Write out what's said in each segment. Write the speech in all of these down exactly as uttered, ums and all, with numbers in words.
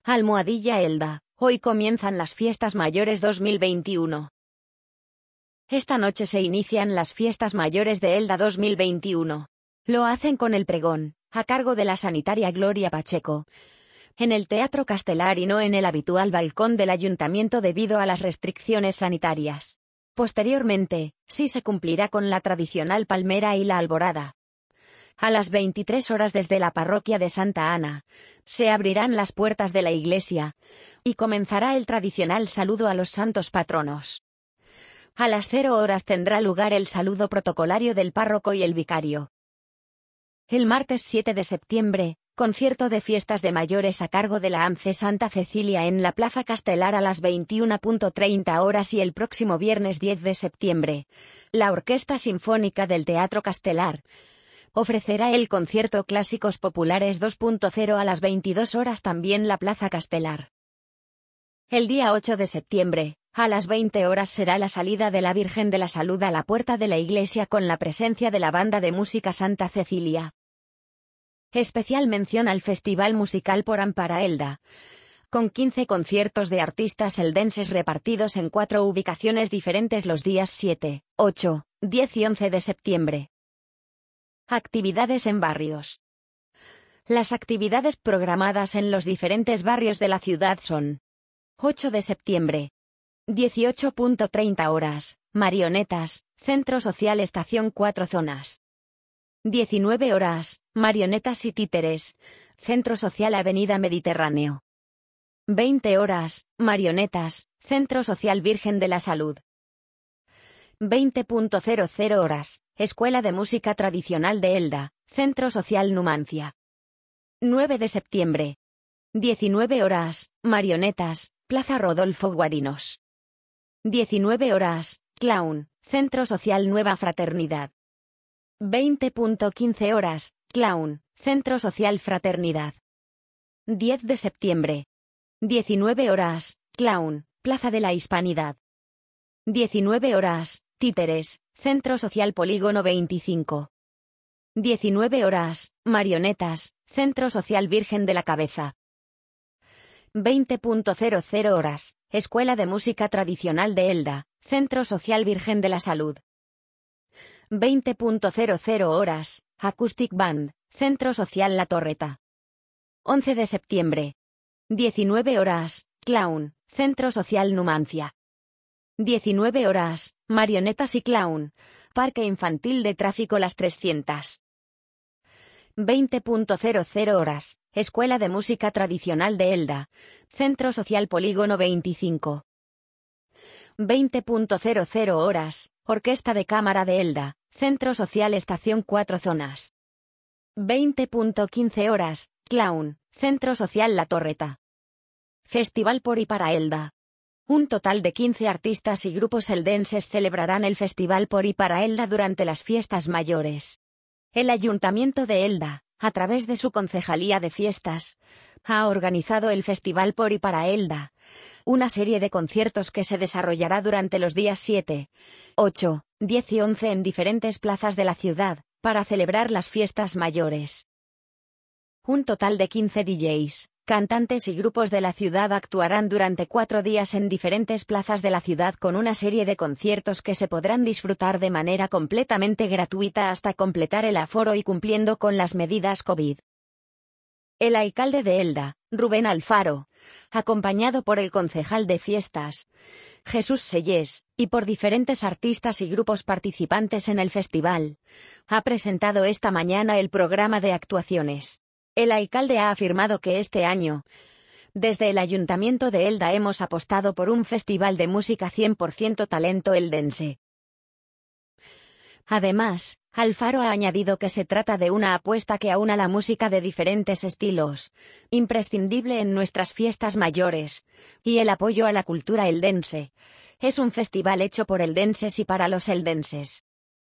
Almohadilla Elda, hoy comienzan las Fiestas Mayores dos mil veintiuno. Esta noche se inician las Fiestas Mayores de Elda dos mil veintiuno. Lo hacen con el pregón, a cargo de la sanitaria Gloria Pacheco, en el Teatro Castelar y no en el habitual balcón del ayuntamiento debido a las restricciones sanitarias. Posteriormente, sí se cumplirá con la tradicional palmera y la alborada. A las veintitrés horas desde la parroquia de Santa Ana, se abrirán las puertas de la iglesia, y comenzará el tradicional saludo a los santos patronos. A las cero horas tendrá lugar el saludo protocolario del párroco y el vicario. El martes siete de septiembre, concierto de fiestas de mayores a cargo de la A M C E Santa Cecilia en la Plaza Castelar a las veintiuna treinta horas y el próximo viernes diez de septiembre, la Orquesta Sinfónica del Teatro Castelar ofrecerá el concierto Clásicos Populares dos punto cero a las veintidós horas también la Plaza Castelar. El día ocho de septiembre, a las veinte horas será la salida de la Virgen de la Salud a la puerta de la iglesia con la presencia de la banda de música Santa Cecilia. Especial mención al Festival Musical por Ampara Elda, con quince conciertos de artistas eldenses repartidos en cuatro ubicaciones diferentes los días siete, ocho, diez y once de septiembre. Actividades en barrios. Las actividades programadas en los diferentes barrios de la ciudad son: ocho de septiembre, dieciocho treinta horas, Marionetas, Centro Social Estación cuatro Zonas. diecinueve horas, Marionetas y Títeres, Centro Social Avenida Mediterráneo. veinte horas, Marionetas, Centro Social Virgen de la Salud. veinte horas, Escuela de Música Tradicional de Elda, Centro Social Numancia. nueve de septiembre. diecinueve horas, Marionetas, Plaza Rodolfo Guarinos. diecinueve horas, Clown, Centro Social Nueva Fraternidad. veinte quince horas, Clown, Centro Social Fraternidad. diez de septiembre. diecinueve horas, Clown, Plaza de la Hispanidad. diecinueve horas, Títeres, Centro Social Polígono veinticinco. diecinueve horas, Marionetas, Centro Social Virgen de la Cabeza. veinte horas, Escuela de Música Tradicional de Elda, Centro Social Virgen de la Salud. veinte horas, Acoustic Band, Centro Social La Torreta. once de septiembre. diecinueve horas, Clown, Centro Social Numancia. diecinueve horas, Marionetas y Clown, Parque Infantil de Tráfico Las trescientas. veinte horas, Escuela de Música Tradicional de Elda, Centro Social Polígono veinticinco. veinte horas, Orquesta de Cámara de Elda, Centro Social Estación cuatro Zonas. veinte quince horas, Clown, Centro Social La Torreta. Festival por y para Elda. Un total de quince artistas y grupos eldenses celebrarán el Festival por y para Elda durante las Fiestas Mayores. El Ayuntamiento de Elda, a través de su Concejalía de Fiestas, ha organizado el Festival por y para Elda, una serie de conciertos que se desarrollará durante los días siete, ocho, diez y once en diferentes plazas de la ciudad, para celebrar las Fiestas Mayores. Un total de quince D Js, cantantes y grupos de la ciudad actuarán durante cuatro días en diferentes plazas de la ciudad con una serie de conciertos que se podrán disfrutar de manera completamente gratuita hasta completar el aforo y cumpliendo con las medidas COVID. El alcalde de Elda, Rubén Alfaro, acompañado por el concejal de fiestas, Jesús Sellés, y por diferentes artistas y grupos participantes en el festival, ha presentado esta mañana el programa de actuaciones. El alcalde ha afirmado que este año, desde el Ayuntamiento de Elda hemos apostado por un festival de música cien por ciento talento eldense. Además, Alfaro ha añadido que se trata de una apuesta que aúna la música de diferentes estilos, imprescindible en nuestras fiestas mayores, y el apoyo a la cultura eldense. Es un festival hecho por eldenses y para los eldenses.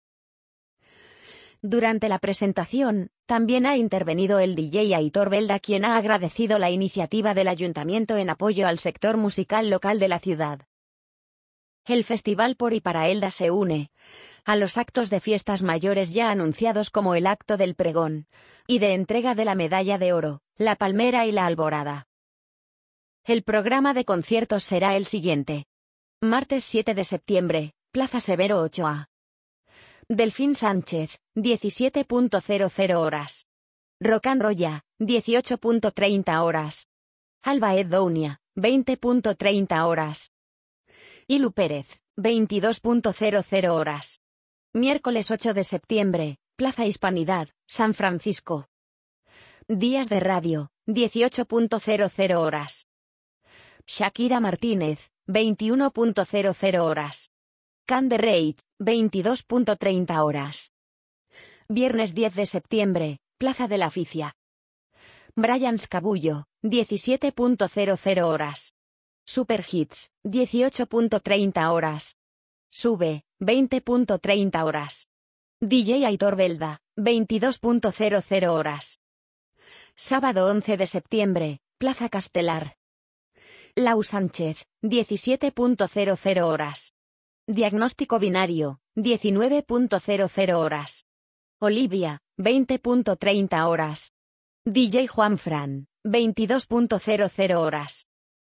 Durante la presentación, también ha intervenido el D J Aitor Belda, quien ha agradecido la iniciativa del ayuntamiento en apoyo al sector musical local de la ciudad. El Festival por y para Elda se une a los actos de fiestas mayores ya anunciados como el acto del pregón y de entrega de la medalla de oro, la palmera y la alborada. El programa de conciertos será el siguiente. Martes siete de septiembre, Plaza Severo ocho A. Delfín Sánchez, diecisiete cero horas. Rocan Roya, dieciocho treinta horas. Alba Ed Dounia, veinte treinta horas. Ilu Pérez, veintidós cero horas. Miércoles ocho de septiembre, Plaza Hispanidad, San Francisco. Días de radio, dieciocho cero horas. Shakira Martínez, veintiuno cero horas. Cande Rage, veintidós treinta horas. Viernes diez de septiembre, Plaza de la Ficia. Brian Scabullo, diecisiete cero horas. Super Hits, dieciocho treinta horas. Sube, veinte treinta horas. D J Aitor Belda, veintidós cero horas. Sábado once de septiembre, Plaza Castelar. Lau Sánchez, diecisiete cero horas. Diagnóstico Binario, diecinueve cero horas. Olivia, veinte treinta horas. D J Juanfran, veintidós cero horas.